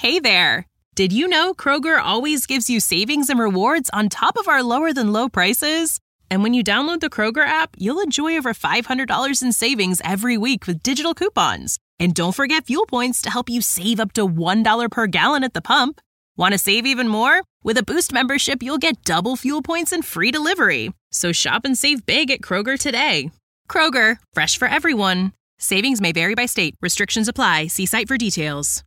Hey there! Did you know Kroger always gives you savings and rewards on top of our lower-than-low prices? And when you download the Kroger app, you'll enjoy over $500 in savings every week with digital coupons. And don't forget fuel points to help you save up to $1 per gallon at the pump. Want to save even more? With a Boost membership, you'll get double fuel points and free delivery. So shop and save big at Kroger today. Kroger, fresh for everyone. Savings may vary by state. Restrictions apply. See site for details.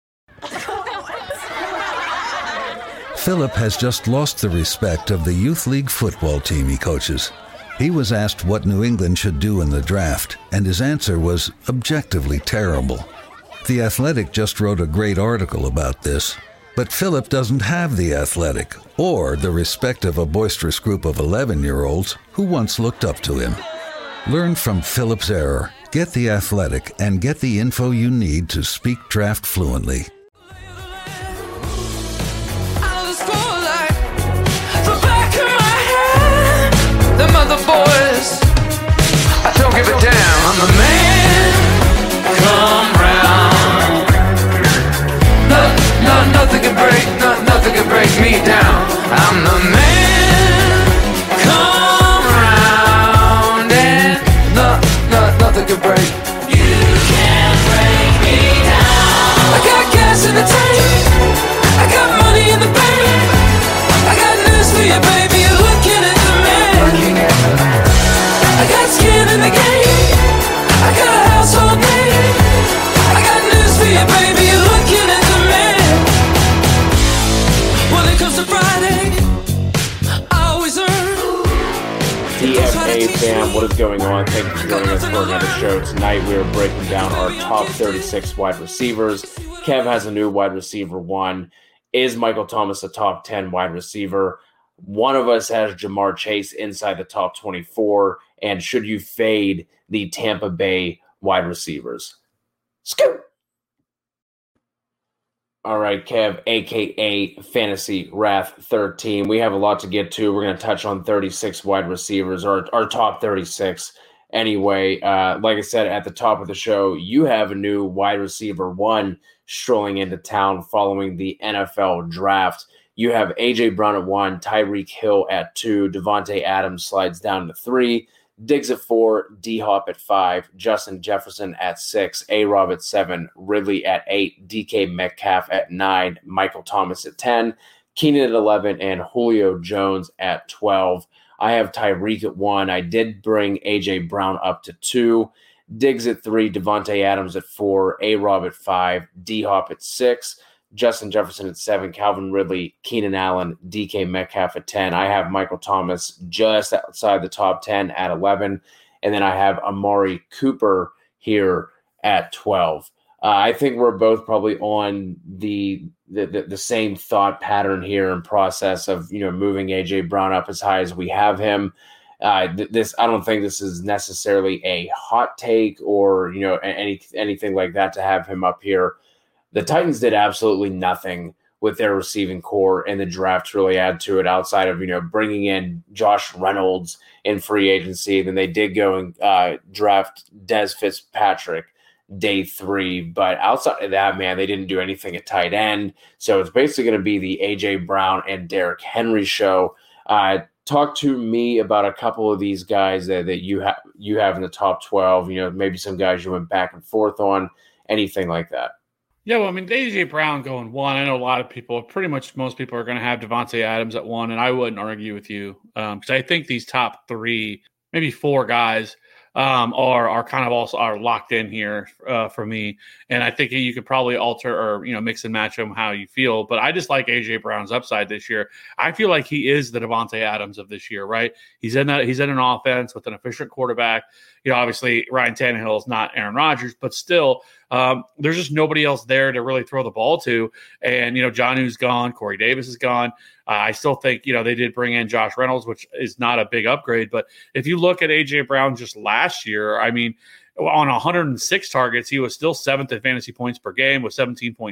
Philip has just lost the respect of the youth league football team he coaches. He was asked what New England should do in the draft, and his answer was objectively terrible. The Athletic just wrote a great article about this. But Philip doesn't have the Athletic or the respect of a boisterous group of 11-year-olds who once looked up to him. Learn from Philip's error, get the Athletic, and get the info you need to speak draft fluently. Them other boys, I don't give a damn. I'm the man, come round. Nothing can break me down. I'm the man, come round. And nothing can break. You can't break me down. I got gas in the tank, I got money in the bank. I got news for you, baby, you're looking at the man. I got skin in the game, I got a household name. I got news for you, baby, you're looking at the man. When it comes to Friday, I always earn. DFA fam, what is going on? Thank you for joining us for another show. Tonight we are breaking down our top 36 wide receivers. Kev has a new wide receiver 1. Is Michael Thomas a top 10 wide receiver? One of us has Jamar Chase inside the top 24. And should you fade the Tampa Bay wide receivers? Scoot! All right, Kev, a.k.a. Fantasy Wrath 13. We have a lot to get to. We're going to touch on 36 wide receivers, or our top 36 anyway. Like I said at the top of the show, you have a new wide receiver 1 strolling into town following the NFL draft. You have A.J. Brown at 1, Tyreek Hill at 2, Devontae Adams slides down to 3, Diggs at 4, D-Hop at 5, Justin Jefferson at 6, A-Rob at 7, Ridley at 8, DK Metcalf at 9, Michael Thomas at 10, Keenan at 11, and Julio Jones at 12. I have Tyreek at 1. I did bring A.J. Brown up to 2, Diggs at 3, Devontae Adams at 4, A-Rob at 5, D-Hop at 6, Justin Jefferson at 7, Calvin Ridley, Keenan Allen, DK Metcalf at 10. I have Michael Thomas just outside the top 10 at 11. And then I have Amari Cooper here at 12. I think we're both probably on the same thought pattern here and process of, moving A.J. Brown up as high as we have him. I don't think this is necessarily a hot take or, anything like that to have him up here. The Titans did absolutely nothing with their receiving core in the draft to really add to it outside of, bringing in Josh Reynolds in free agency. Then they did go and draft Dez Fitzpatrick day 3. But outside of that, man, they didn't do anything at tight end. So it's basically going to be the A.J. Brown and Derrick Henry show. Talk to me about a couple of these guys that you have in the top 12, maybe some guys you went back and forth on, anything like that. Yeah, well, A.J. Brown going 1. I know a lot of people, pretty much most people are going to have Devontae Adams at 1, and I wouldn't argue with you because I think these top 3, maybe 4 guys are kind of also are locked in here for me. And I think you could probably alter or, mix and match them how you feel. But I just like A.J. Brown's upside this year. I feel like he is the Devontae Adams of this year, right? He's in an offense with an efficient quarterback. Obviously Ryan Tannehill is not Aaron Rodgers, but still there's just nobody else there to really throw the ball to. And, Jonnu's gone. Corey Davis is gone. I still think, they did bring in Josh Reynolds, which is not a big upgrade. But if you look at A.J. Brown just last year, on 106 targets, he was still 7th in fantasy points per game with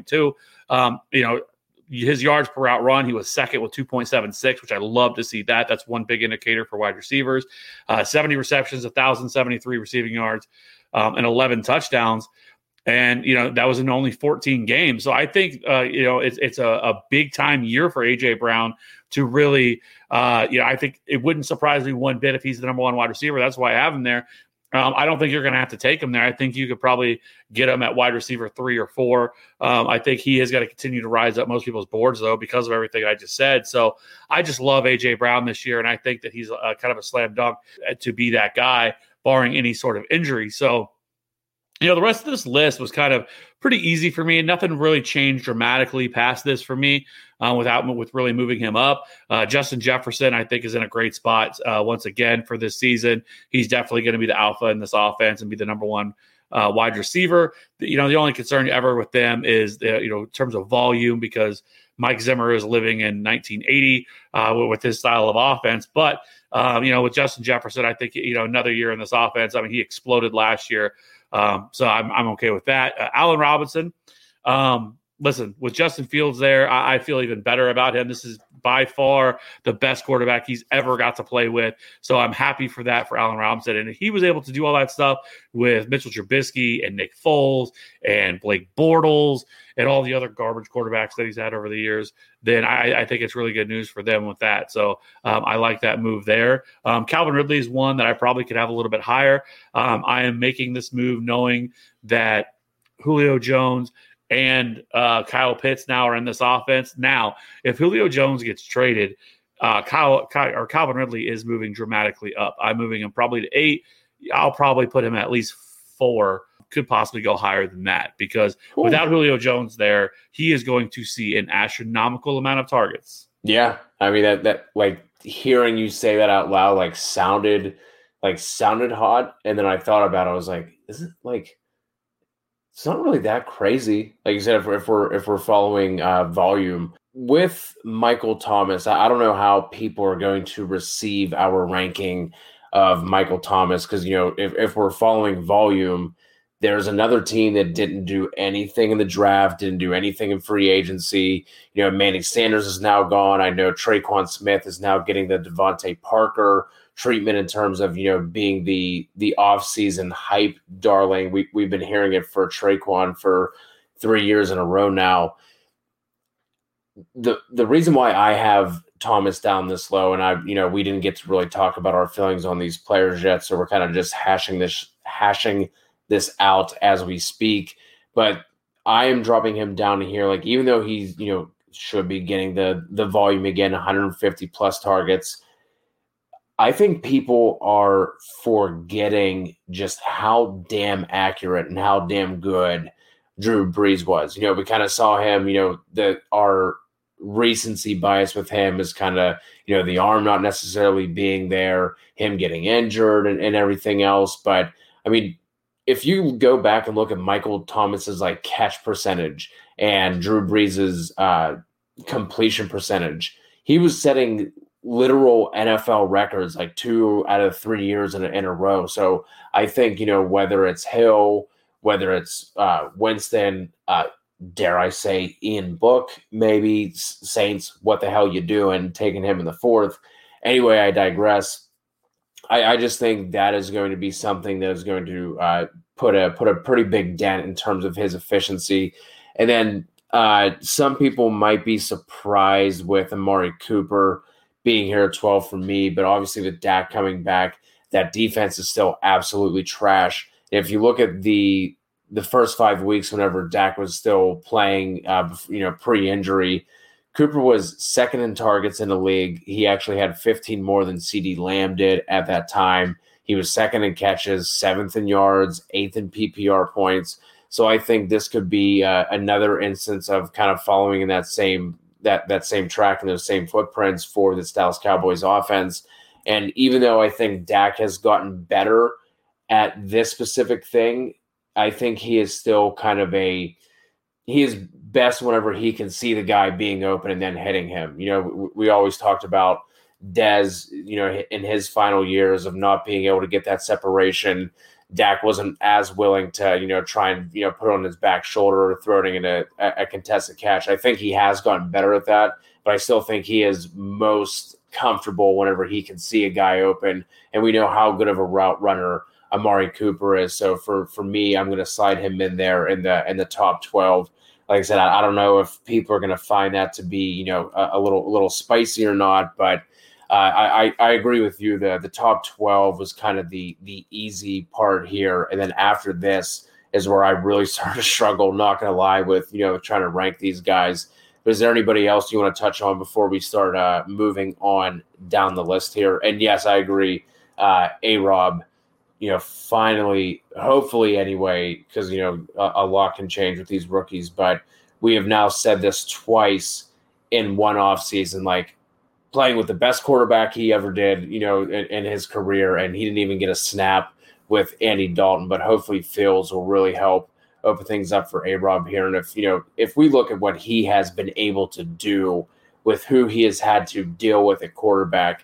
17.2. His yards per route run, he was 2nd with 2.76, which I love to see that. That's one big indicator for wide receivers. 70 receptions, 1,073 receiving yards, and 11 touchdowns. And, that was in only 14 games. So I think, it's a big time year for A.J. Brown to really, I think it wouldn't surprise me one bit if he's the number one wide receiver. That's why I have him there. I don't think you're going to have to take him there. I think you could probably get him at wide receiver 3 or 4. I think he has got to continue to rise up most people's boards, though, because of everything I just said. So I just love A.J. Brown this year, and I think that he's kind of a slam dunk to be that guy, barring any sort of injury. So, the rest of this list was kind of pretty easy for me, and nothing really changed dramatically past this for me with really moving him up. Justin Jefferson, I think, is in a great spot once again for this season. He's definitely going to be the alpha in this offense and be the number one wide receiver. The only concern ever with them is, in terms of volume, because Mike Zimmer is living in 1980 with his style of offense. But, with Justin Jefferson, I think, another year in this offense. I mean, he exploded last year. So I'm okay with that. Allen Robinson, listen, with Justin Fields there, I feel even better about him. This is by far the best quarterback he's ever got to play with. So I'm happy for that for Allen Robinson. And if he was able to do all that stuff with Mitchell Trubisky and Nick Foles and Blake Bortles and all the other garbage quarterbacks that he's had over the years, then I think it's really good news for them with that. So I like that move there. Calvin Ridley is one that I probably could have a little bit higher. I am making this move knowing that Julio Jones and Kyle Pitts now are in this offense. Now, if Julio Jones gets traded, Calvin Ridley is moving dramatically up. I'm moving him probably to 8. I'll probably put him at least 4. Could possibly go higher than that, because without Julio Jones there, he is going to see an astronomical amount of targets. Yeah, I mean that like hearing you say that out loud sounded hot, and then I thought about it. I was like, is it it's not really that crazy. Like you said, if we're following volume with Michael Thomas, I don't know how people are going to receive our ranking of Michael Thomas, because if we're following volume, there's another team that didn't do anything in the draft, didn't do anything in free agency. Manny Sanders is now gone. I know Traquan Smith is now getting the Devontae Parker treatment in terms of, being the off-season hype darling. We've been hearing it for Traquan for 3 years in a row now. The reason why I have Thomas down this low, and we didn't get to really talk about our feelings on these players yet, so we're kind of just hashing this out as we speak, but I am dropping him down to here. Even though he's, should be getting the volume again, 150 plus targets, I think people are forgetting just how damn accurate and how damn good Drew Brees was. We kind of saw him, our recency bias with him is kind of, the arm not necessarily being there, him getting injured and everything else. But I mean, if you go back and look at Michael Thomas's catch percentage and Drew Brees's completion percentage, he was setting literal NFL records 2 out of 3 years in a row. So I think, whether it's Hill, whether it's Winston, dare I say Ian Book, maybe Saints, what the hell you doing taking him in the 4th? Anyway, I digress. I just think that is going to be something that is going to put a pretty big dent in terms of his efficiency. And then some people might be surprised with Amari Cooper being here at 12 for me, but obviously with Dak coming back, that defense is still absolutely trash. And if you look at the first 5 weeks, whenever Dak was still playing, pre-injury, Cooper was 2nd in targets in the league. He actually had 15 more than CeeDee Lamb did at that time. He was 2nd in catches, 7th in yards, 8th in PPR points. So I think this could be another instance of kind of following in that same track and those same footprints for the Dallas Cowboys offense. And even though I think Dak has gotten better at this specific thing, I think he is still kind of he is best whenever he can see the guy being open and then hitting him. We always talked about Dez, in his final years of not being able to get that separation. Dak wasn't as willing to, try and, put it on his back shoulder or throw it in a contested catch. I think he has gotten better at that, but I still think he is most comfortable whenever he can see a guy open. And we know how good of a route runner Amari Cooper is. So for me, I'm going to slide him in there in the top 12. Like I said, I don't know if people are going to find that to be, a little spicy or not, but I agree with you. The top 12 was kind of the easy part here. And then after this is where I really started to struggle, not going to lie, with, trying to rank these guys. But is there anybody else you want to touch on before we start moving on down the list here? And yes, I agree. A-Rob, finally, hopefully anyway, because, a lot can change with these rookies, but we have now said this twice in one offseason, like playing with the best quarterback he ever did, in his career, and he didn't even get a snap with Andy Dalton, but hopefully Fields will really help open things up for A-Rob here. And if we look at what he has been able to do with who he has had to deal with at quarterback,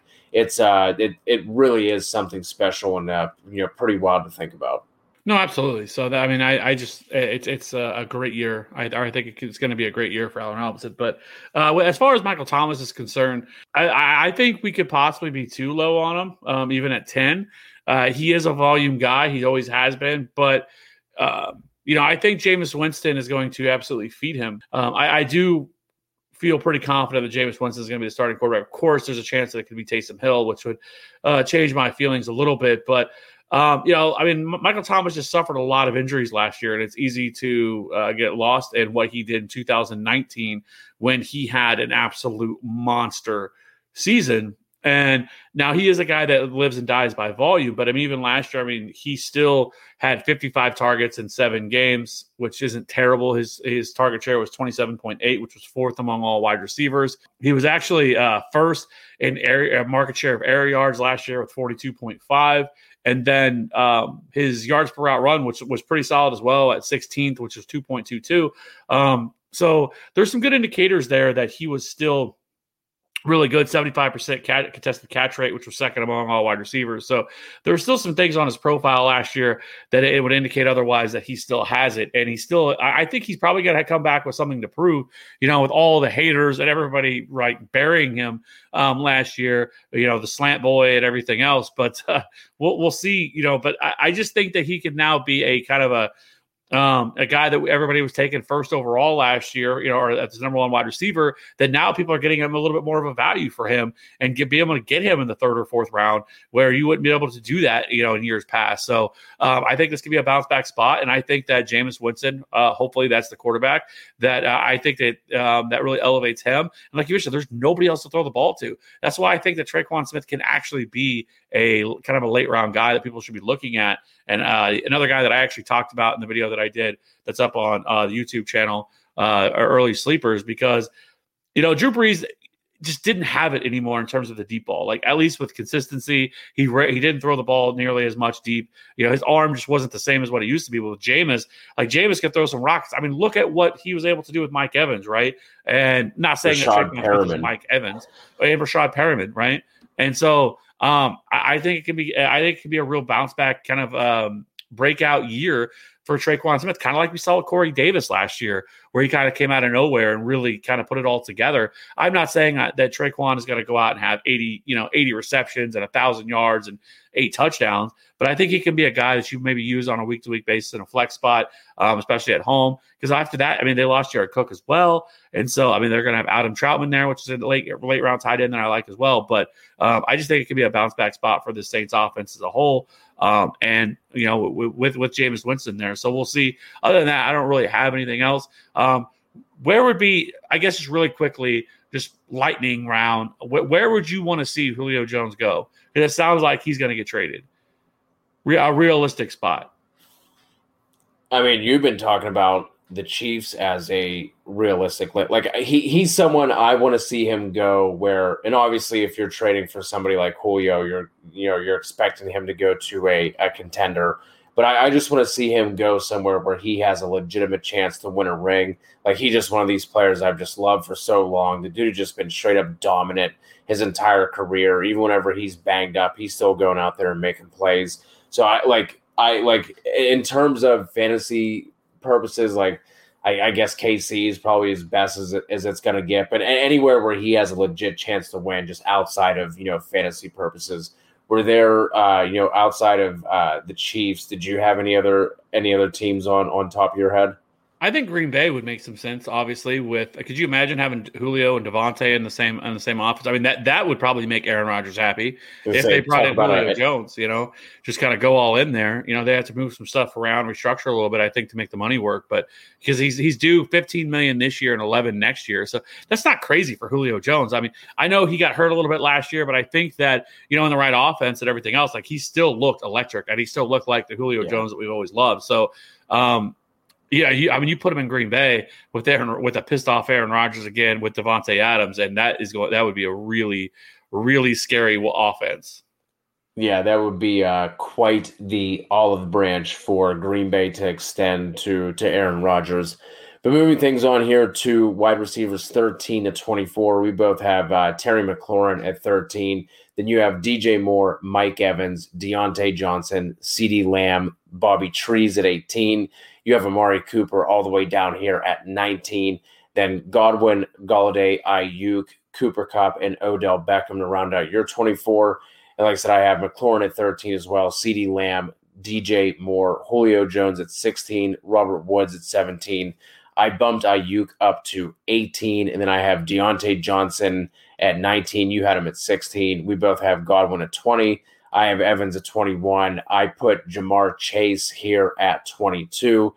it really is something special and pretty wild to think about. No, absolutely. So it's a great year. I think it's going to be a great year for Allen Robinson. But as far as Michael Thomas is concerned, I think we could possibly be too low on him, even at 10. He is a volume guy. He always has been. But I think Jameis Winston is going to absolutely feed him. I do feel pretty confident that Jameis Winston is going to be the starting quarterback. Of course, there's a chance that it could be Taysom Hill, which would change my feelings a little bit. But, Michael Thomas just suffered a lot of injuries last year, and it's easy to get lost in what he did in 2019 when he had an absolute monster season. And now he is a guy that lives and dies by volume. But even last year, he still had 55 targets in 7 games, which isn't terrible. His target share was 27.8, which was 4th among all wide receivers. He was actually first in market share of air yards last year with 42.5. And then his yards per route run, which was pretty solid as well, at 16th, which was 2.22. So there's some good indicators there that he was still really good, 75% contested catch rate, which was 2nd among all wide receivers. So there were still some things on his profile last year that it would indicate otherwise, that he still has it. And I think he's probably going to come back with something to prove, with all the haters and everybody burying him last year, the slant boy and everything else. But we'll see, but I just think that he could now be a kind of a guy that everybody was taking first overall last year, or as the number 1 wide receiver, that now people are getting him a little bit more of a value for him and be able to get him in the 3rd or 4th round, where you wouldn't be able to do that, in years past. So I think this could be a bounce back spot. And I think that Jameis Winston, hopefully that's the quarterback that I think that that really elevates him. And like you mentioned, there's nobody else to throw the ball to. That's why I think that Tre'Quan Smith can actually be a kind of a late round guy that people should be looking at. And another guy that I actually talked about in the video that I did that's up on the YouTube channel, Early Sleepers, because, Drew Brees just didn't have it anymore in terms of the deep ball. At least with consistency, he didn't throw the ball nearly as much deep. His arm just wasn't the same as what it used to be. But with Jameis, Jameis could throw some rockets. Look at what he was able to do with Mike Evans, right? And not saying that Tre'Quan Mike Evans, but Rashad Perriman, right? And so I think it can be a real bounce back kind of breakout year for Tre'Quan Smith, kind of like we saw with Corey Davis last year, where he kind of came out of nowhere and really kind of put it all together. I'm not saying that Tre'Quan is going to go out and have 80 receptions and 1,000 yards and 8 touchdowns, but I think he can be a guy that you maybe use on a week-to-week basis in a flex spot, especially at home. Because after that, they lost Jared Cook as well, and so they're going to have Adam Troutman there, which is a late round tight end that I like as well. But I just think it could be a bounce back spot for the Saints offense as a whole. And with Jameis Winston there, so we'll see. Other than that, I don't really have anything else. Where would be, I guess, just really quickly, just lightning round. Where would you want to see Julio Jones go? Because it sounds like he's going to get traded. A realistic spot. You've been talking about the Chiefs as a realistic, he's someone I want to see him go where, and obviously if you're trading for somebody like Julio, you're expecting him to go to a contender, but I just want to see him go somewhere where he has a legitimate chance to win a ring. He's just one of these players I've just loved for so long. The dude has just been straight up dominant his entire career. Even whenever he's banged up, he's still going out there and making plays. So I in terms of fantasy purposes, I guess KC is probably as best as it's going to get, but anywhere where he has a legit chance to win, just outside of fantasy purposes, were there, outside of the Chiefs, did you have any other teams on top of your head? I think Green Bay would make some sense, obviously. Could you imagine having Julio and Devontae in the same offense? I mean, that would probably make Aaron Rodgers happy if they brought in Julio Jones. Just kind of go all in there. They have to move some stuff around, restructure a little bit, I think, to make the money work. But because he's due $15 million this year and $11 million next year, so that's not crazy for Julio Jones. I mean, I know he got hurt a little bit last year, but I think that in the right offense and everything else, like he still looked electric and he still looked like the Julio Jones that we've always loved. So. Yeah, you put him in Green Bay with a pissed off Aaron Rodgers again with Davante Adams, and that would be a really, really scary offense. Yeah, that would be quite the olive branch for Green Bay to extend to Aaron Rodgers. But moving things on here to wide receivers 13 to 24, we both have Terry McLaurin at 13. Then you have DJ Moore, Mike Evans, Deontay Johnson, CeeDee Lamb, Bobby Trees at 18. You have Amari Cooper all the way down here at 19. Then Godwin, Golladay, Ayuk, Cooper Kupp, and Odell Beckham to round out your 24. And like I said, I have McLaurin at 13 as well, CeeDee Lamb, DJ Moore, Julio Jones at 16, Robert Woods at 17. I bumped Ayuk up to 18, and then I have Deontay Johnson at 19. You had him at 16. We both have Godwin at 20. I have Evans at 21. I put Jamar Chase here at 22.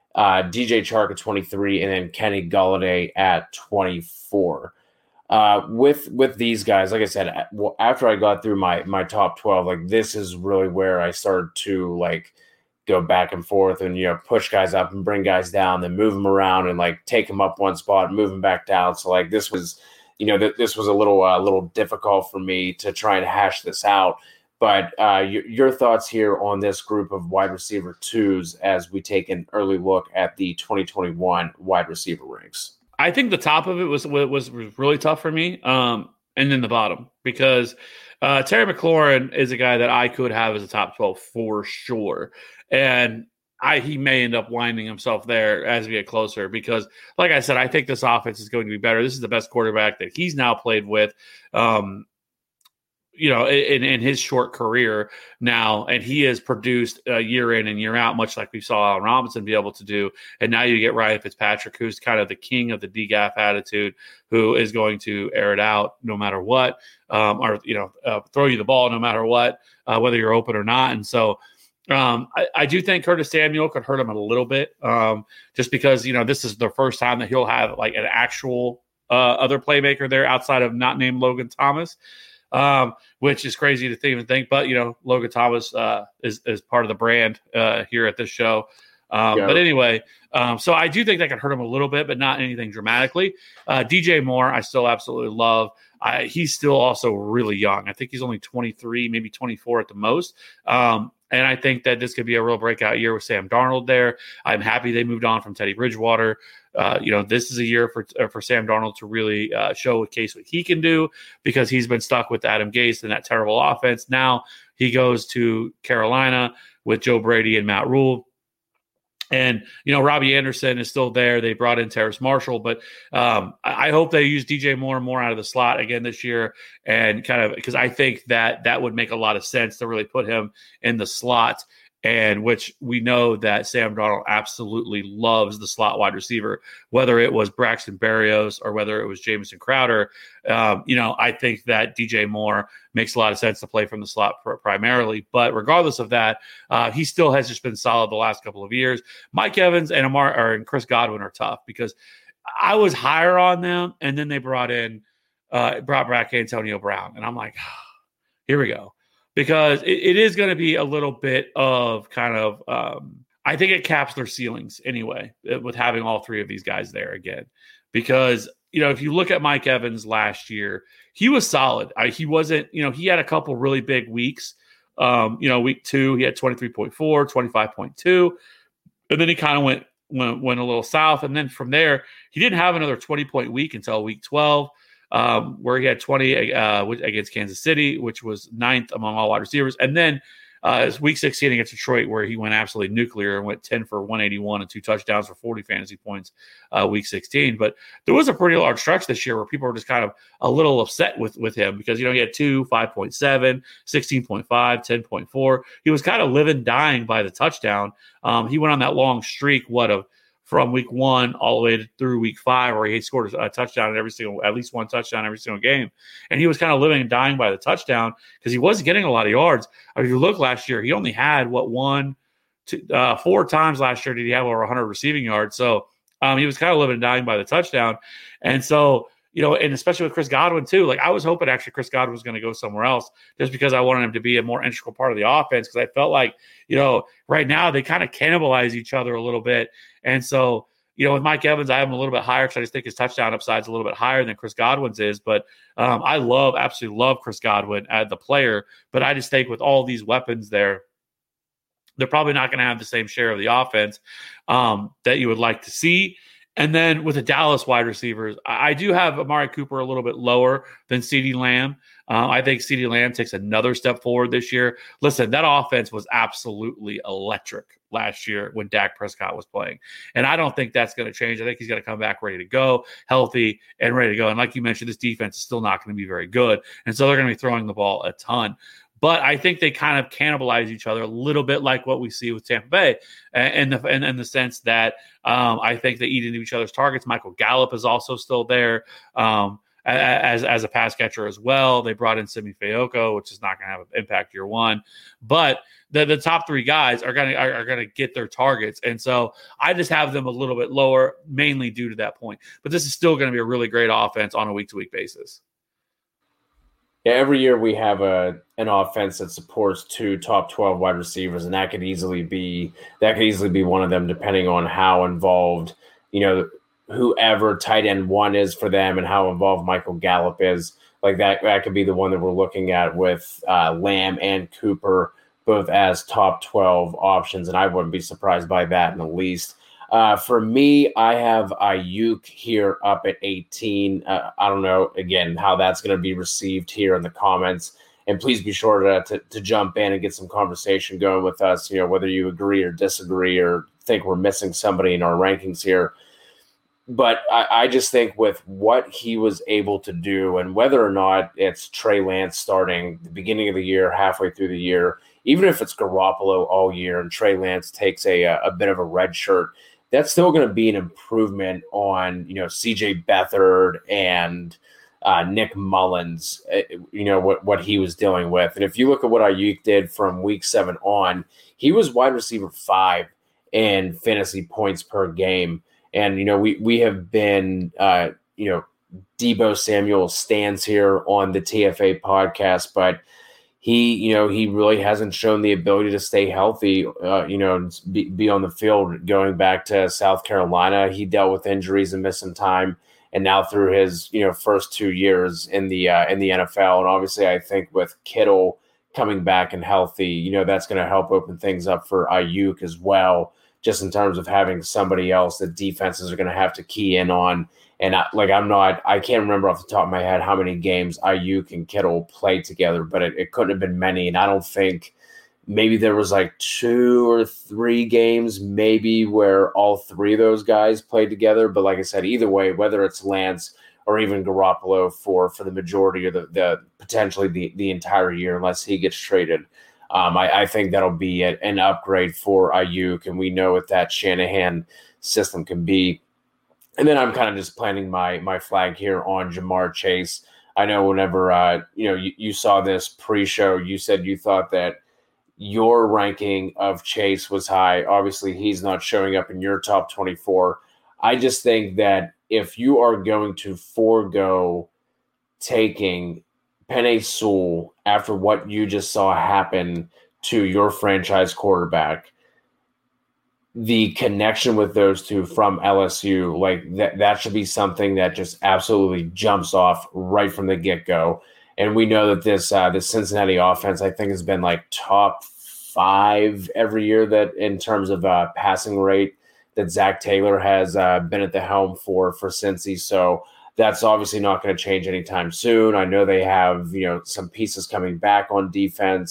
DJ Chark at 23, and then Kenny Golladay at 24. With these guys, like I said, after I got through my top 12, like this is really where I started to like go back and forth and push guys up and bring guys down, then move them around and like take them up one spot and move them back down. So like this was, this was a little difficult for me to try and hash this out. But your thoughts here on this group of wide receiver twos as we take an early look at the 2021 wide receiver ranks? I think the top of it was really tough for me, and then the bottom, because Terry McLaurin is a guy that I could have as a top 12 for sure. And he may end up winding himself there as we get closer because, like I said, I think this offense is going to be better. This is the best quarterback that he's now played with. In his short career now, and he has produced year in and year out, much like we saw Allen Robinson be able to do. And now you get Ryan Fitzpatrick, who's kind of the king of the DGAF attitude, who is going to air it out no matter what, or throw you the ball no matter what, whether you're open or not. And so I do think Curtis Samuel could hurt him a little bit, just because this is the first time that he'll have like an actual other playmaker there outside of not named Logan Thomas. Which is crazy to even think, but Logan Thomas is part of the brand here at this show. But anyway, so I do think that could hurt him a little bit, but not anything dramatically. DJ Moore, I still absolutely love. He's still also really young. I think he's only 23, maybe 24 at the most. And I think that this could be a real breakout year with Sam Darnold there. I'm happy they moved on from Teddy Bridgewater. This is a year for Sam Darnold to really show a case what he can do, because he's been stuck with Adam Gase and that terrible offense. Now he goes to Carolina with Joe Brady and Matt Rule. And, Robbie Anderson is still there. They brought in Terrace Marshall, but I hope they use DJ Moore and more out of the slot again this year, and kind of because I think that would make a lot of sense to really put him in the slot, and which we know that Sam Darnold absolutely loves the slot wide receiver, whether it was Braxton Berrios or whether it was Jamison Crowder. I think that DJ Moore makes a lot of sense to play from the slot primarily. But regardless of that, he still has just been solid the last couple of years. Mike Evans and Chris Godwin are tough because I was higher on them, and then they brought back Antonio Brown, and I'm like, here we go. Because it is going to be a little bit of kind of, I think it caps their ceilings anyway, with having all three of these guys there again. Because, if you look at Mike Evans last year, he was solid. He wasn't, he had a couple really big weeks. Week 2, he had 23.4, 25.2. And then he kind of went a little south. And then from there, he didn't have another 20-point week until week 12. Where he had 20 against Kansas City, which was 9th among all wide receivers. And then It's week 16 against Detroit, where he went absolutely nuclear and went 10 for 181 and 2 touchdowns for 40 fantasy points week 16. But there was a pretty large stretch this year where people were just kind of a little upset with him because, he had 2, 5.7, 16.5, 10.4. He was kind of living, dying by the touchdown. He went on that long streak, from week 1 all the way through week 5, where he scored a touchdown at least one touchdown every single game. And he was kind of living and dying by the touchdown because he wasn't getting a lot of yards. If you look last year, he only had 4 times last year did he have over 100 receiving yards. So he was kind of living and dying by the touchdown. And so, and especially with Chris Godwin too, I was hoping actually Chris Godwin was going to go somewhere else just because I wanted him to be a more integral part of the offense. Cause I felt like, right now they kind of cannibalize each other a little bit. And so, with Mike Evans, I have him a little bit higher because I just think his touchdown upside is a little bit higher than Chris Godwin's is. But I absolutely love Chris Godwin as the player. But I just think with all these weapons there, they're probably not going to have the same share of the offense that you would like to see. And then with the Dallas wide receivers, I do have Amari Cooper a little bit lower than CeeDee Lamb. I think CeeDee Lamb takes another step forward this year. Listen, that offense was absolutely electric last year when Dak Prescott was playing. And I don't think that's going to change. I think he's going to come back ready to go, healthy and ready to go. And like you mentioned, this defense is still not going to be very good. And so they're going to be throwing the ball a ton. But I think they kind of cannibalize each other a little bit like what we see with Tampa Bay in the sense that I think they eat into each other's targets. Michael Gallup is also still there as a pass catcher as well. They brought in Simi Fehoko, which is not going to have an impact year 1. But the top 3 guys are going to get their targets. And so I just have them a little bit lower, mainly due to that point. But this is still going to be a really great offense on a week-to-week basis. Yeah, every year we have an offense that supports 2 top 12 wide receivers, and that could easily be one of them, depending on how involved, whoever tight end 1 is for them and how involved Michael Gallup is. Like that could be the one that we're looking at with Lamb and Cooper, both as top 12 options, and I wouldn't be surprised by that in the least. For me, I have Ayuk here up at 18. I don't know, again, how that's going to be received here in the comments. And please be sure to jump in and get some conversation going with us, whether you agree or disagree or think we're missing somebody in our rankings here. But I just think with what he was able to do, and whether or not it's Trey Lance starting the beginning of the year, halfway through the year, even if it's Garoppolo all year and Trey Lance takes a bit of a red shirt, that's still going to be an improvement on, CJ Beathard and Nick Mullins, what he was dealing with. And if you look at what Ayuk did from week 7 on, he was wide receiver 5 in fantasy points per game. And, we have been, Deebo Samuel stands here on the TFA podcast, but he really hasn't shown the ability to stay healthy, be on the field. Going back to South Carolina, he dealt with injuries and missed some time. And now through his, first 2 years in the NFL. And obviously I think with Kittle coming back and healthy, that's going to help open things up for Ayuk as well, just in terms of having somebody else that defenses are going to have to key in on. And I can't remember off the top of my head how many games Ayuk and Kittle played together, but it couldn't have been many. And I don't think, maybe there was 2 or 3 games maybe where all 3 of those guys played together. But like I said, either way, whether it's Lance or even Garoppolo for the majority or the potentially the entire year, unless he gets traded, I think that'll be an upgrade for Ayuk. And we know what that Shanahan system can be. And then I'm kind of just planting my flag here on Jamar Chase. I know whenever you saw this pre-show, you said you thought that your ranking of Chase was high. Obviously, he's not showing up in your top 24. I just think that if you are going to forego taking Penei Sewell after what you just saw happen to your franchise quarterback, the connection with those two from LSU, that should be something that just absolutely jumps off right from the get-go. And we know that this Cincinnati offense, I think, has been top 5 every year that in terms of passing rate that Zach Taylor has been at the helm for Cincy. So that's obviously not going to change anytime soon. I know they have some pieces coming back on defense.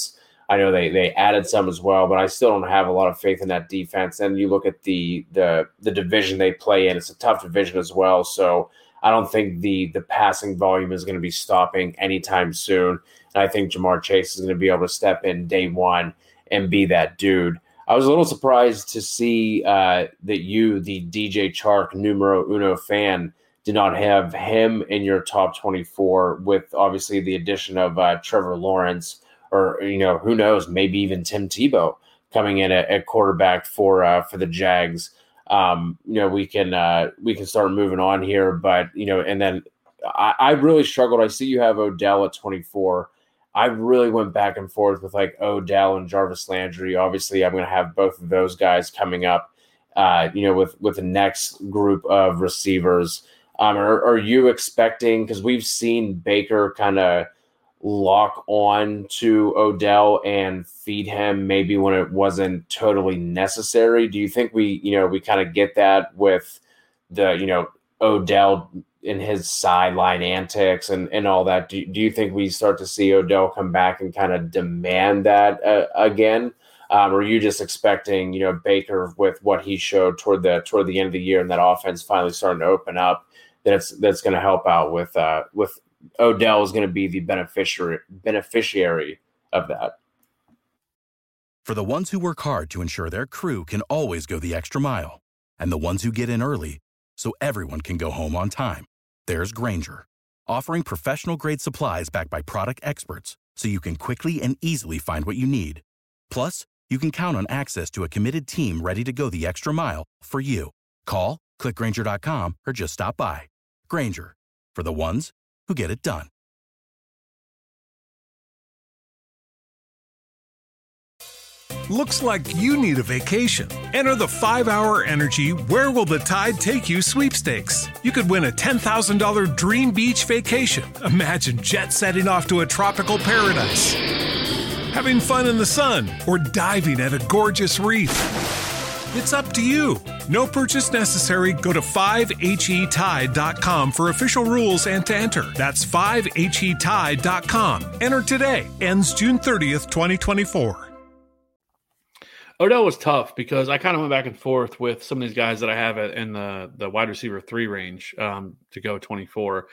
I know they added some as well, but I still don't have a lot of faith in that defense. And you look at the division they play in; it's a tough division as well. So I don't think the passing volume is going to be stopping anytime soon. And I think Ja'Marr Chase is going to be able to step in day one and be that dude. I was a little surprised to see that you, the DJ Chark numero uno fan, did not have him in your top 24 with obviously the addition of Trevor Lawrence or, who knows, maybe even Tim Tebow coming in at quarterback for the Jags. We can start moving on here, but, and then I really struggled. I see you have Odell at 24. I really went back and forth with like Odell and Jarvis Landry. Obviously, I'm going to have both of those guys coming up, with the next group of receivers. Are you expecting, because we've seen Baker kind of lock on to Odell and feed him maybe when it wasn't totally necessary? Do you think we kind of get that with the, Odell in his sideline antics and all that? Do you think we start to see Odell come back and kind of demand that again? Or are you just expecting, Baker with what he showed toward the end of the year and that offense finally starting to open up, that's going to help out with Odell is going to be the beneficiary of that? For the ones who work hard to ensure their crew can always go the extra mile, and the ones who get in early so everyone can go home on time, there's Grainger, offering professional-grade supplies backed by product experts so you can quickly and easily find what you need. Plus, you can count on access to a committed team ready to go the extra mile for you. Call, click Grainger.com, or just stop by. Grainger, for the ones who get it done. Looks like you need a vacation. Enter the 5-Hour Energy Where Will the Tide Take You sweepstakes. You could win a $10,000 dream beach vacation. Imagine jet setting off to a tropical paradise, having fun in the sun, or diving at a gorgeous reef. It's up to you. No purchase necessary. Go to 5HETide.com for official rules and to enter. That's 5HETide.com. Enter today. Ends June 30th, 2024. Odell was tough because I kind of went back and forth with some of these guys that I have in the wide receiver 3 range to go 24.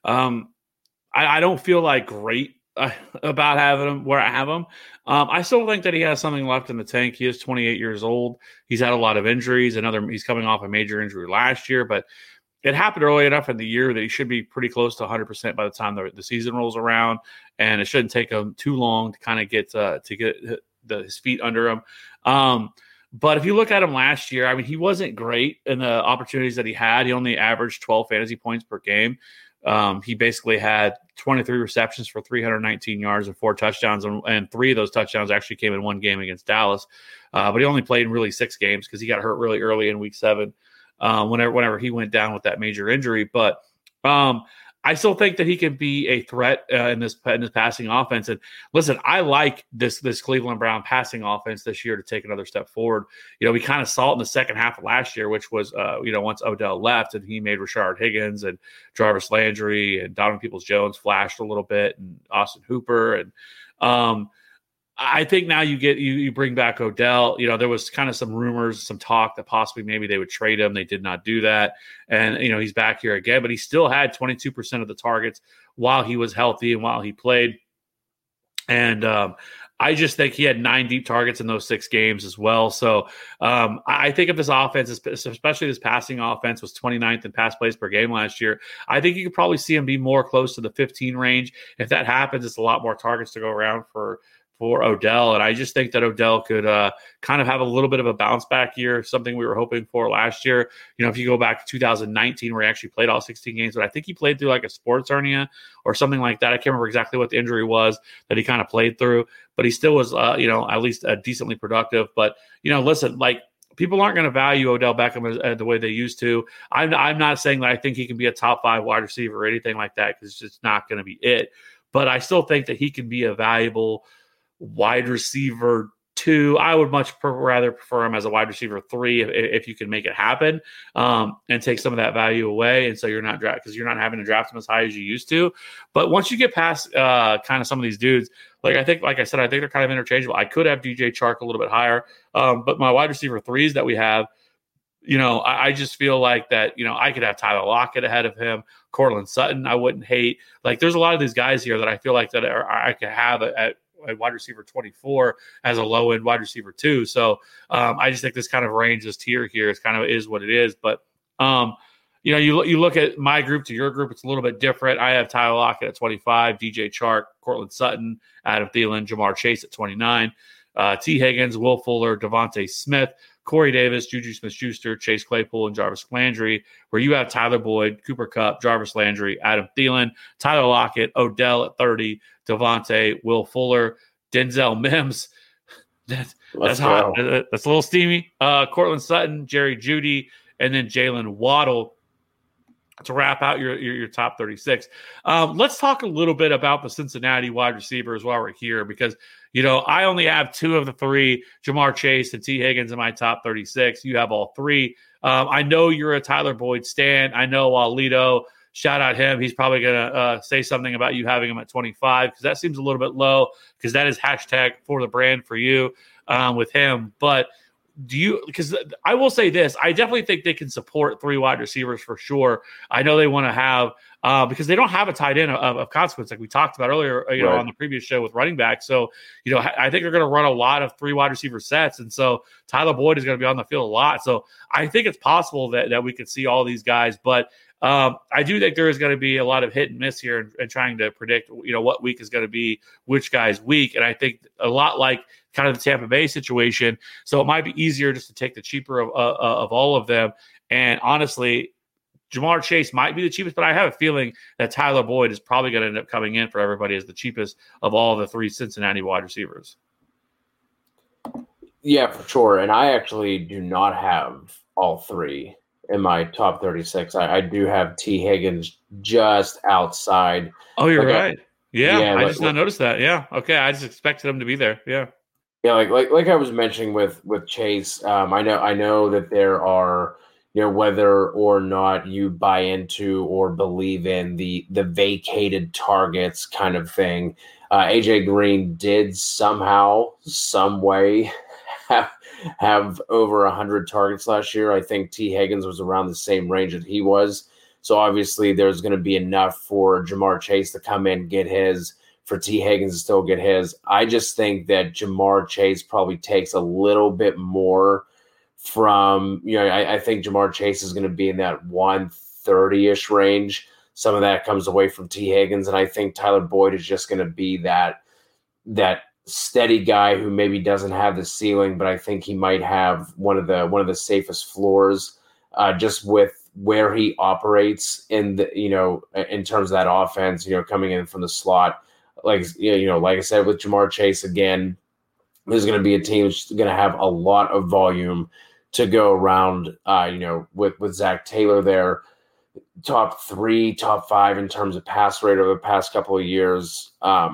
I don't feel like great about having him where I have him. I still think that he has something left in the tank. He is 28 years old. He's had a lot of injuries. He's coming off a major injury last year, but it happened early enough in the year that he should be pretty close to 100% by the time the season rolls around, and it shouldn't take him too long to kind of get his feet under him. But if you look at him last year, I mean, he wasn't great in the opportunities that he had. He only averaged 12 fantasy points per game. He basically had 23 receptions for 319 yards and 4 touchdowns, and 3 of those touchdowns actually came in one game against Dallas. But he only played in really 6 games because he got hurt really early in week 7 whenever he went down with that major injury. But I still think that he can be a threat in this passing offense. And listen, I like this Cleveland Brown passing offense this year to take another step forward. We kind of saw it in the second half of last year, which was, once Odell left and he made Rashard Higgins and Jarvis Landry and Donovan Peoples-Jones flashed a little bit, and Austin Hooper. And I think now you bring back Odell. There was kind of some rumors, some talk that possibly maybe they would trade him. They did not do that. And, he's back here again, but he still had 22% of the targets while he was healthy and while he played. And I just think he had 9 deep targets in those 6 games as well. So I think if this offense, especially this passing offense, was 29th in pass plays per game last year, I think you could probably see him be more close to the 15 range. If that happens, it's a lot more targets to go around for Odell. And I just think that Odell could kind of have a little bit of a bounce back year, something we were hoping for last year. If you go back to 2019 where he actually played all 16 games, but I think he played through like a sports hernia or something like that. I can't remember exactly what the injury was that he kind of played through, but he still was, at least decently productive. But, listen, like, people aren't going to value Odell Beckham the way they used to. I'm not saying that I think he can be a top 5 wide receiver or anything like that, because it's just not going to be it. But I still think that he can be a valuable wide receiver 2. I would much rather prefer him as a wide receiver 3 if you can make it happen, and take some of that value away. And so you're not because you're not having to draft him as high as you used to. But once you get past kind of some of these dudes, like I think they're kind of interchangeable. I could have DJ Chark a little bit higher, but my wide receiver 3s that we have, I just feel like that, I could have Tyler Lockett ahead of him, Cortland Sutton. I wouldn't hate. Like, there's a lot of these guys here that I feel like that I could have at wide receiver 24 as a low end wide receiver 2. So I just think this kind of range, this tier here is what it is. But you look at my group to your group, it's a little bit different. I have Tyler Lockett at 25, DJ Chark, Cortland Sutton, Adam Thielen, Jamar Chase at 29, T. Higgins, Will Fuller, Devontae Smith, Corey Davis, Juju Smith-Schuster, Chase Claypool, and Jarvis Landry, where you have Tyler Boyd, Cooper Kupp, Jarvis Landry, Adam Thielen, Tyler Lockett, Odell at 30, Devontae, Will Fuller, Denzel Mims. That's hot. That's a little steamy. Cortland Sutton, Jerry Jeudy, and then Jalen Waddle to wrap out your top 36. Let's talk a little bit about the Cincinnati wide receivers while we're here, because I only have 2 of the 3, Jamar Chase and T. Higgins, in my top 36. You have all 3. I know you're a Tyler Boyd stan. I know Alito, shout out him. He's probably going to say something about you having him at 25, because that seems a little bit low, because that is hashtag for the brand for you with him. But because I will say this, I definitely think they can support 3 wide receivers for sure. I know they want to have, because they don't have a tight end of consequence, like we talked about earlier, right, on the previous show with running back. So, I think they're going to run a lot of 3 wide receiver sets. And so Tyler Boyd is going to be on the field a lot. So I think it's possible that we could see all these guys, but I do think there is going to be a lot of hit and miss here and trying to predict, what week is going to be which guy's week. And I think a lot like kind of the Tampa Bay situation. So it might be easier just to take the cheaper of all of them. And honestly, Jamar Chase might be the cheapest, but I have a feeling that Tyler Boyd is probably going to end up coming in for everybody as the cheapest of all the 3 Cincinnati wide receivers. Yeah, for sure. And I actually do not have all 3 in my top 36. I do have T. Higgins just outside. Oh, you're right. I just not noticed that. Yeah. Okay. I just expected him to be there. Yeah. Yeah. Like I was mentioning with Chase, I know that there are, whether or not you buy into or believe in the vacated targets kind of thing. AJ Green did somehow, some way have over 100 targets last year. I think T. Higgins was around the same range that he was. So obviously there's going to be enough for Jamar Chase to come in, get his, for T. Higgins to still get his. I just think that Jamar Chase probably takes a little bit more from, I think Jamar Chase is going to be in that 130-ish range. Some of that comes away from T. Higgins, and I think Tyler Boyd is just going to be that steady guy who maybe doesn't have the ceiling, but I think he might have one of the safest floors, just with where he operates in the, in terms of that offense, coming in from the slot. Like I said, with Jamar Chase, again, there's going to be a team that's going to have a lot of volume to go around, with Zach Taylor there, top 3, top 5 in terms of pass rate over the past couple of years.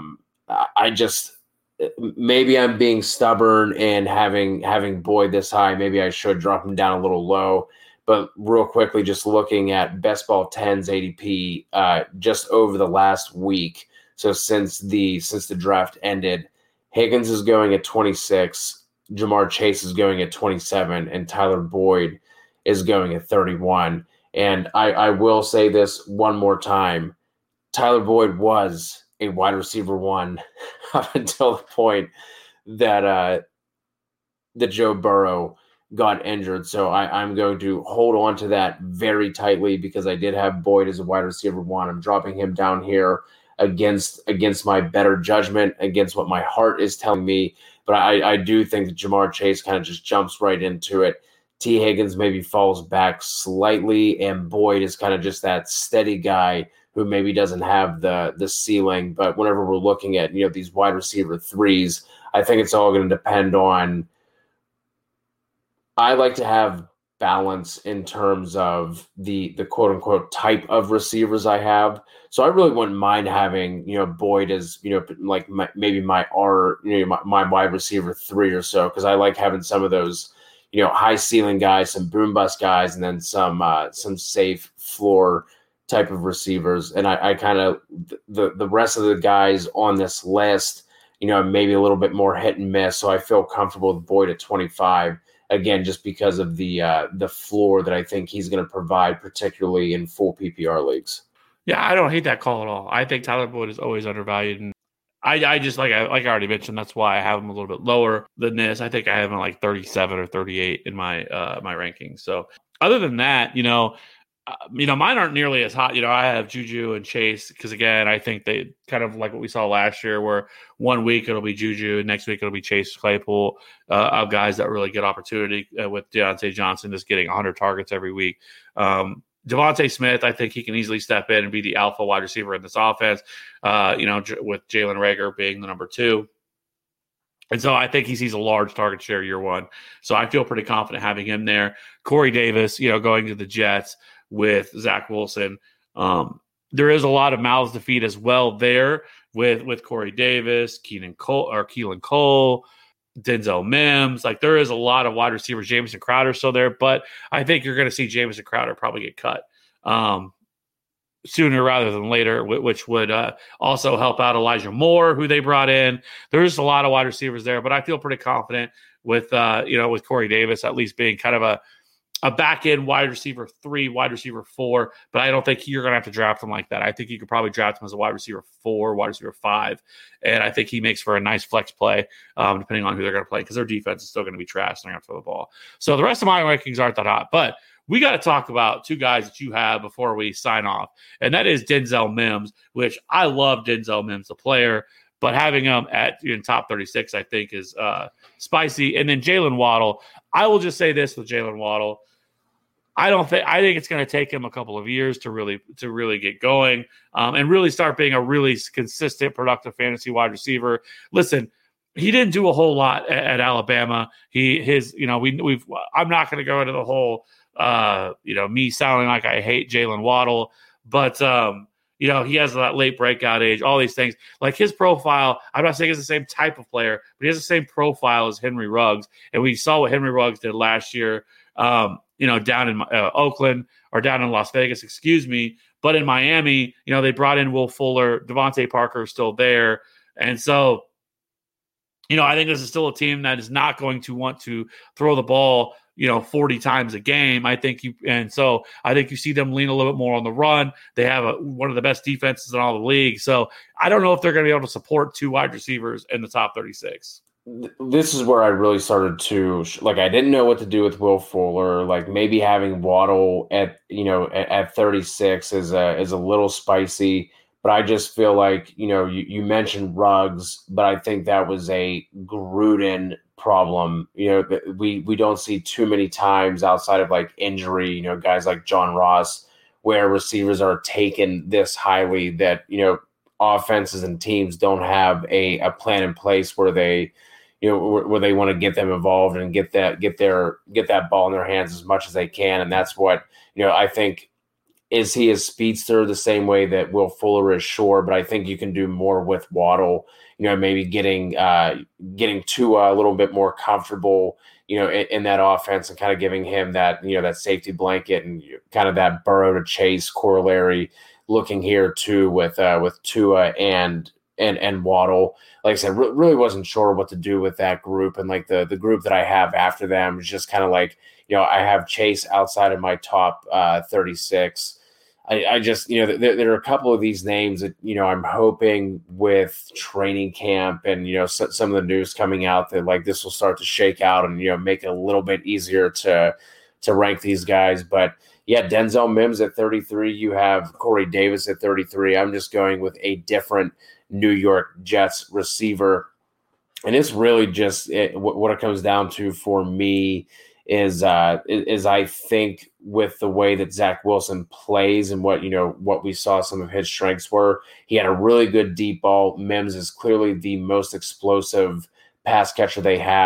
Maybe I'm being stubborn and having Boyd this high. Maybe I should drop him down a little low. But real quickly, just looking at Best Ball 10's ADP, just over the last week. So since the draft ended, Higgins is going at 26, Jamar Chase is going at 27, and Tyler Boyd is going at 31. And I will say this one more time: Tyler Boyd was a wide receiver 1 up until the point that Joe Burrow got injured. So I'm going to hold on to that very tightly, because I did have Boyd as a wide receiver 1. I'm dropping him down here against my better judgment, against what my heart is telling me. But I do think that Jamar Chase kind of just jumps right into it. T. Higgins maybe falls back slightly, and Boyd is kind of just that steady guy who maybe doesn't have the ceiling. But whenever we're looking at, these wide receiver 3s, I think it's all going to depend on, I like to have balance in terms of the quote unquote type of receivers I have. So I really wouldn't mind having, Boyd as, like maybe my wide receiver 3 or so, because I like having some of those, high ceiling guys, some boom bust guys, and then some safe floor type of receivers. And I kind of the rest of the guys on this list, maybe a little bit more hit and miss. So I feel comfortable with Boyd at 25. Again, just because of the floor that I think he's going to provide, particularly in full PPR leagues. Yeah, I don't hate that call at all. I think Tyler Boyd is always undervalued, and I just like I already mentioned, that's why I have him a little bit lower than this. I think I have him like 37 or 38 in my my rankings. So other than that, mine aren't nearly as hot. I have Juju and Chase because, again, I think they kind of like what we saw last year, where 1 week it'll be Juju, and next week it'll be Chase Claypool, of guys that really get opportunity with Deontay Johnson just getting 100 targets every week. Devontae Smith, I think he can easily step in and be the alpha wide receiver in this offense, with Jalen Reagor being the number 2. And so I think he sees a large target share year 1. So I feel pretty confident having him there. Corey Davis, going to the Jets with Zach Wilson. There is a lot of mouths to feed as well there with Corey Davis, Keelan Cole, Denzel Mims. Like, there is a lot of wide receivers. Jamison Crowder still there, but I think you're going to see Jamison Crowder probably get cut sooner rather than later, which would also help out Elijah Moore, who they brought in. There's a lot of wide receivers there, but I feel pretty confident with Corey Davis at least being kind of a back end wide receiver 3, wide receiver 4, but I don't think you're going to have to draft him like that. I think you could probably draft him as a wide receiver 4, wide receiver 5, and I think he makes for a nice flex play, depending on who they're going to play, because their defense is still going to be trash and they're going to throw the ball. So the rest of my rankings aren't that hot, but we got to talk about 2 guys that you have before we sign off, and that is Denzel Mims, which I love Denzel Mims, the player, but having him in top 36, I think, is spicy. And then Jalen Waddle. I will just say this with Jalen Waddle. I think it's going to take him a couple of years to really get going and really start being a really consistent, productive fantasy wide receiver. Listen, he didn't do a whole lot at Alabama. I'm not going to go into the whole, me sounding like I hate Jalen Waddle, but he has that late breakout age, all these things. Like, his profile, I'm not saying he's the same type of player, but he has the same profile as Henry Ruggs. And we saw what Henry Ruggs did last year, down in Oakland, or down in Las Vegas, But in Miami, they brought in Will Fuller. Devontae Parker is still there. And so, I think this is still a team that is not going to want to throw the ball, 40 times a game. I think you see them lean a little bit more on the run. They have one of the best defenses in all the league. So I don't know if they're going to be able to support 2 wide receivers in the top 36. This is where I really started to I didn't know what to do with Will Fuller. Like, maybe having Waddle at 36 is a little spicy. But I just feel like, you mentioned Ruggs, but I think that was a Gruden problem. We don't see too many times outside of like injury, guys like John Ross, where receivers are taken this highly that, offenses and teams don't have a plan in place where they, where they want to get them involved and get that ball in their hands as much as they can. And that's what, I think. Is he a speedster the same way that Will Fuller is? Sure, but I think you can do more with Waddle. Maybe getting Tua a little bit more comfortable, in that offense, and kind of giving him that, that safety blanket and kind of that Burrow to Chase corollary looking here too with Tua and Waddle. Like I said, really wasn't sure what to do with that group, and like the group that I have after them is just kind of like, I have Chase outside of my top 36. I just, there are a couple of these names that, I'm hoping with training camp and, some of the news coming out that like this will start to shake out and, make it a little bit easier to rank these guys. But yeah, Denzel Mims at 33, you have Corey Davis at 33. I'm just going with a different New York Jets receiver. And it's really just what it comes down to for me is I think with the way that Zach Wilson plays and what we saw some of his strengths were, he had a really good deep ball. Mims is clearly the most explosive pass catcher they have.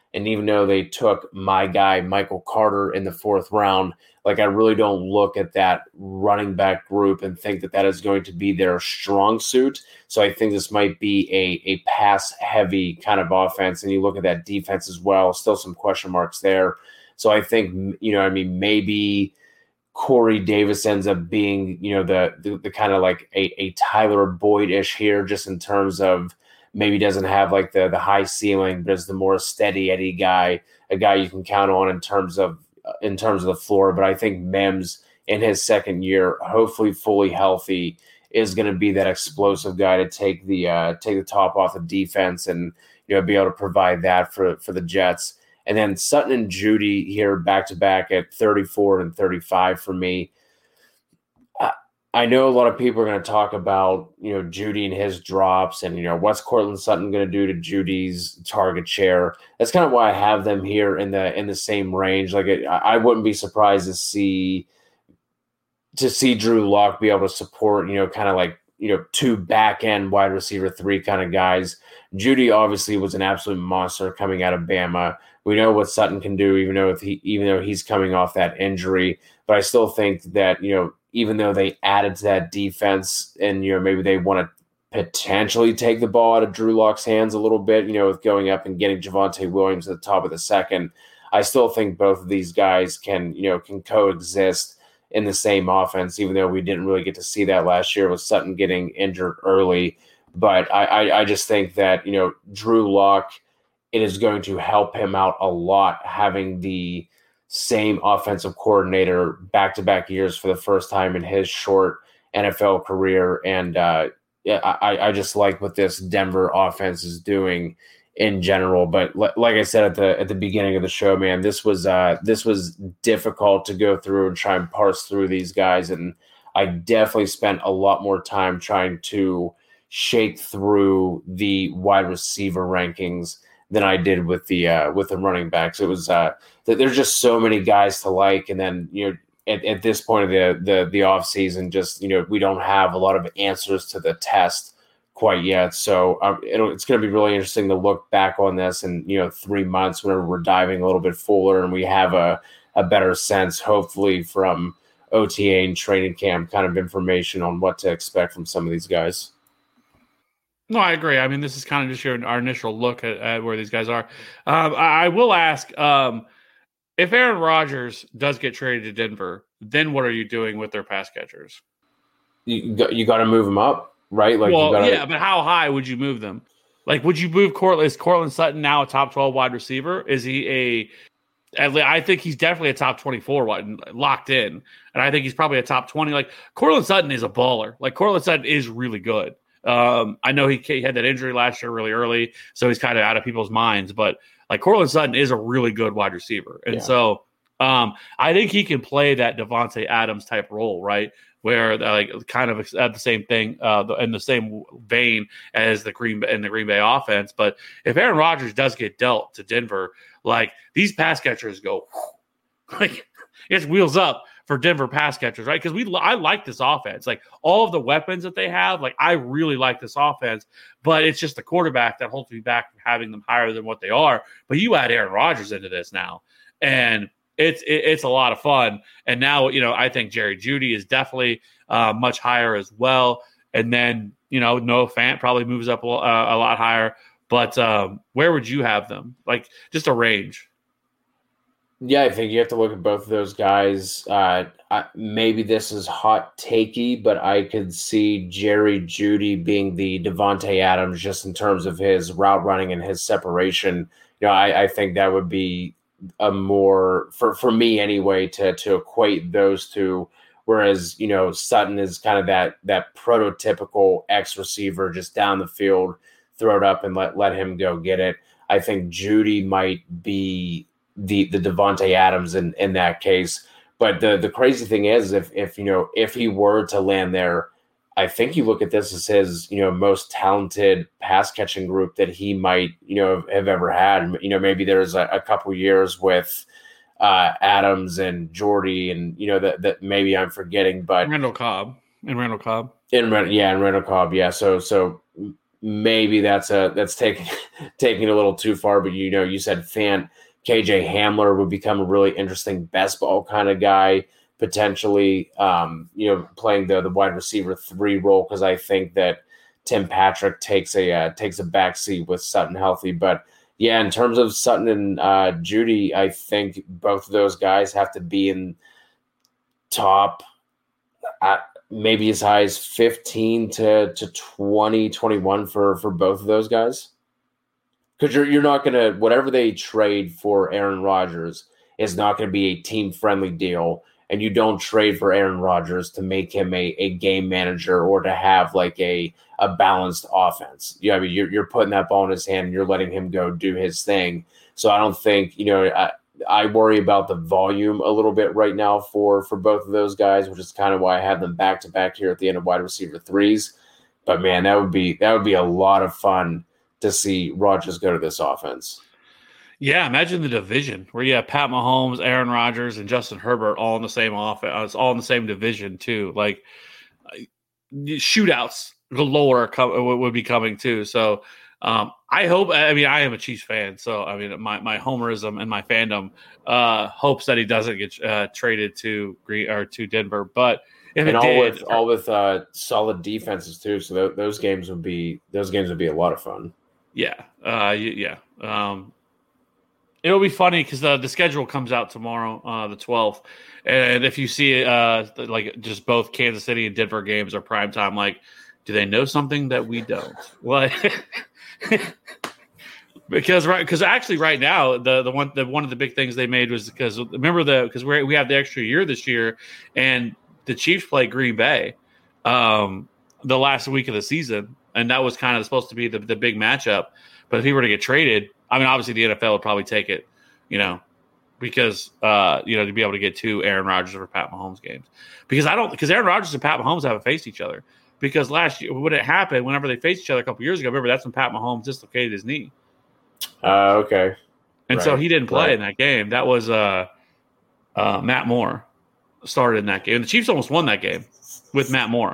And even though they took my guy, Michael Carter, in the 4th round, like, I really don't look at that running back group and think that that is going to be their strong suit. So I think this might be a pass-heavy kind of offense. And you look at that defense as well, still some question marks there. So I think, maybe Corey Davis ends up being, the kind of like a Tyler Boyd-ish here, just in terms of maybe doesn't have like the high ceiling, but is the more steady Eddie guy, a guy you can count on in terms of the floor. But I think Mims in his 2nd year, hopefully fully healthy, is going to be that explosive guy to take the top off the defense and be able to provide that for the Jets. And then Sutton and Jeudy here back to back at 34 and 35 for me. I know a lot of people are going to talk about Jeudy and his drops and what's Courtland Sutton going to do to Judy's target share. That's kind of why I have them here in the same range. Like, I wouldn't be surprised to see Drew Lock be able to support kind of like 2 back end wide receiver 3 kind of guys. Jeudy obviously was an absolute monster coming out of Bama. We know what Sutton can do, even though he's coming off that injury. But I still think that even though they added to that defense and, maybe they want to potentially take the ball out of Drew Lock's hands a little bit, with going up and getting Javonte Williams at the top of the 2nd, I still think both of these guys can coexist in the same offense, even though we didn't really get to see that last year with Sutton getting injured early. But I just think that, Drew Lock, it is going to help him out a lot having the same offensive coordinator back-to-back years for the first time in his short NFL career. And I just like what this Denver offense is doing in general. But like I said at the beginning of the show, man, this was difficult to go through and try and parse through these guys. And I definitely spent a lot more time trying to shake through the wide receiver rankings than I did with the running backs. It was there's just so many guys to like, and then at this point of the off season, just we don't have a lot of answers to the test quite yet. So it's going to be really interesting to look back on this in 3 months whenever we're diving a little bit fuller and we have a better sense, hopefully from OTA and training camp kind of information on what to expect from some of these guys. No, I agree. I mean, this is kind of just our initial look at where these guys are. I will ask, if Aaron Rodgers does get traded to Denver, then what are you doing with their pass catchers? You got to move them up, right? Like, yeah, but how high would you move them? Like, would you move Courtland? Is Courtland Sutton now a top 12 wide receiver? Is he I think he's definitely a top 24 locked in. And I think he's probably a top 20. Like, Courtland Sutton is a baller. Like, Courtland Sutton is really good. I know he had that injury last year really early, so he's kind of out of people's minds. But like, Courtland Sutton is a really good wide receiver, and so I think he can play that Davante Adams type role, right? Where like kind of at the same thing in the same vein as the Green Bay offense. But if Aaron Rodgers does get dealt to Denver, like, these pass catchers go like it's wheels up for Denver pass catchers, right? Because I like this offense. Like, all of the weapons that they have, like, I really like this offense, but it's just the quarterback that holds me back from having them higher than what they are. But you add Aaron Rodgers into this now, and it's a lot of fun. And now, I think Jerry Jeudy is definitely much higher as well. And then, Noah Fant probably moves up a lot higher. But where would you have them? Like, just a range. Yeah, I think you have to look at both of those guys. Maybe this is hot takey, but I could see Jerry Jeudy being the Davante Adams just in terms of his route running and his separation. I think that would be a more, for me anyway, to equate those two. Whereas, Sutton is kind of that prototypical X receiver, just down the field, throw it up and let him go get it. I think Jeudy might be the Davante Adams in that case. But the crazy thing is, if he were to land there, I think you look at this as his most talented pass catching group that he might have ever had. Maybe there's a couple years with Adams and Jordy and that maybe I'm forgetting, but Randall Cobb. Yeah. So maybe that's taking a little too far. But you said Fant, KJ Hamler would become a really interesting best ball kind of guy potentially. Playing the wide receiver 3 role, because I think that Tim Patrick takes a backseat with Sutton healthy. But yeah, in terms of Sutton and Judy, I think both of those guys have to be in top, maybe as high as 15 to 20, 21 for both of those guys. Because you're not going to, whatever they trade for Aaron Rodgers is not going to be a team-friendly deal. And you don't trade for Aaron Rodgers to make him a game manager or to have like a balanced offense. I mean, you're putting that ball in his hand and you're letting him go do his thing. So I don't think, I worry about the volume a little bit right now for both of those guys, which is kind of why I have them back to back here at the end of wide receiver 3s. But man, that would be a lot of fun to see Rodgers go to this offense. Yeah, imagine the division where you have Pat Mahomes, Aaron Rodgers, and Justin Herbert all in the same offense, all in the same division too. Like shootouts galore would be coming too. So I hope. I mean, I am a Chiefs fan, so I mean, my homerism and my fandom hopes that he doesn't get traded to Denver. But if and it all with solid defenses too, so those games would be a lot of fun. Yeah, it'll be funny because the schedule comes out tomorrow, the 12th, and if you see like just both Kansas City and Denver games are primetime, like, do they know something that we don't? Like, because actually right now one of the big things they made was because we have the extra year this year, and the Chiefs play Green Bay the last week of the season, and that was kind of supposed to be the big matchup. But if he were to get traded, I mean, obviously the NFL would probably take it, because to be able to get 2 Aaron Rodgers or Pat Mahomes games, because Aaron Rodgers and Pat Mahomes haven't faced each other, because last year when it happened, whenever they faced each other a couple years ago, remember that's when Pat Mahomes dislocated his knee. Okay. And so he didn't play in that game. That was Matt Moore started in that game. And the Chiefs almost won that game with Matt Moore.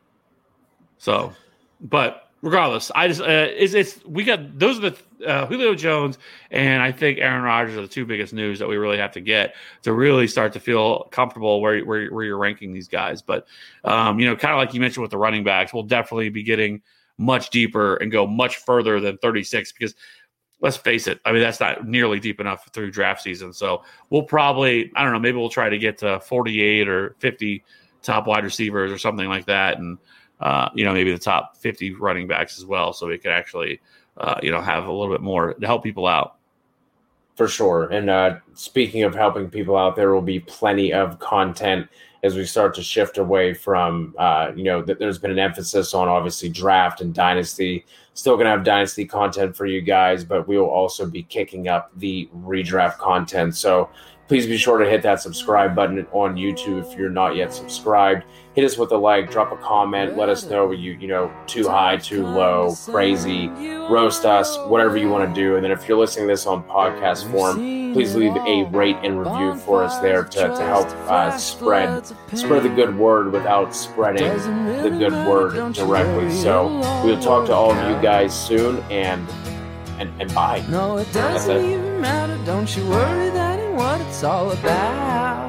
So, but regardless, I just we got those are the Julio Jones and I think Aaron Rodgers are the 2 biggest news that we really have to get to really start to feel comfortable where you're ranking these guys. But kind of like you mentioned with the running backs, we'll definitely be getting much deeper and go much further than 36, because let's face it, I mean, that's not nearly deep enough through draft season. So we'll probably, I don't know, maybe we'll try to get to 48 or 50 top wide receivers or something like that, and maybe the top 50 running backs as well, so we could actually, have a little bit more to help people out. For sure. And speaking of helping people out, there will be plenty of content as we start to shift away from, that there's been an emphasis on obviously draft and dynasty. Still going to have dynasty content for you guys, but we will also be kicking up the redraft content. So please be sure to hit that subscribe button on YouTube if you're not yet subscribed. Hit us with a like, drop a comment, let us know too high, too low, crazy, roast us, whatever you want to do. And then if you're listening to this on podcast form, please leave a rate and review for us there to help spread the good word without spreading the good word directly. So we'll talk to all of you guys soon, and bye. No, it doesn't even matter. Don't you worry, that ain't what it's all about.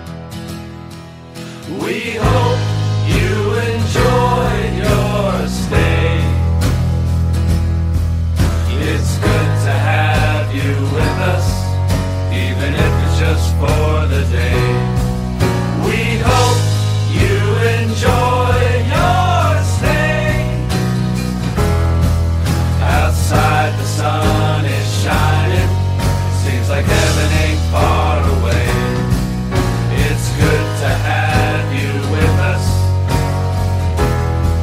We hope you enjoyed your stay. It's good to have you with us, even if it's just for the day. We hope you enjoy your stay. Outside the sun is shining, seems like heaven ain't far away. It's good to have you with us,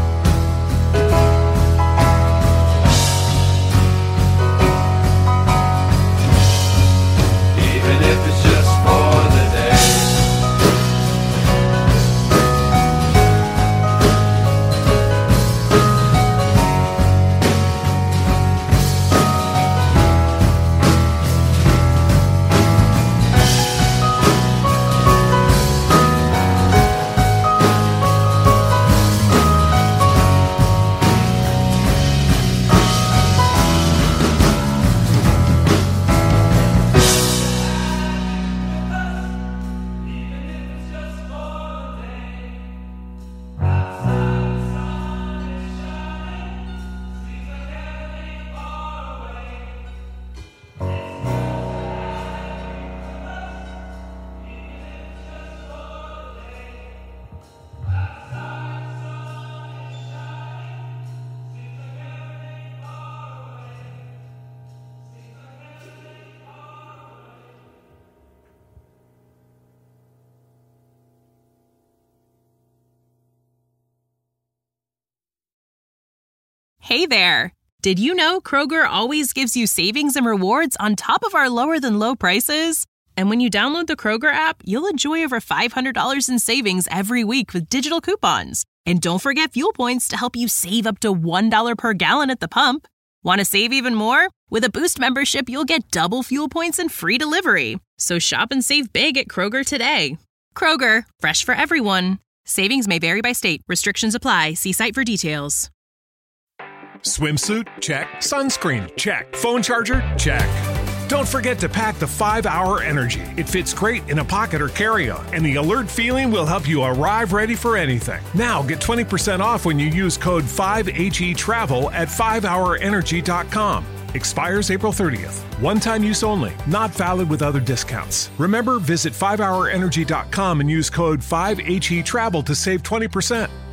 Hey there! Did you know Kroger always gives you savings and rewards on top of our lower than low prices? And when you download the Kroger app, you'll enjoy over $500 in savings every week with digital coupons. And don't forget fuel points to help you save up to $1 per gallon at the pump. Want to save even more? With a Boost membership, you'll get double fuel points and free delivery. So shop and save big at Kroger today. Kroger, fresh for everyone. Savings may vary by state. Restrictions apply. See site for details. Swimsuit? Check. Sunscreen? Check. Phone charger? Check. Don't forget to pack the 5-Hour Energy. It fits great in a pocket or carry-on, and the alert feeling will help you arrive ready for anything. Now get 20% off when you use code 5HETRAVEL at 5hourenergy.com. Expires April 30th. One-time use only. Not valid with other discounts. Remember, visit 5hourenergy.com and use code 5HETRAVEL to save 20%.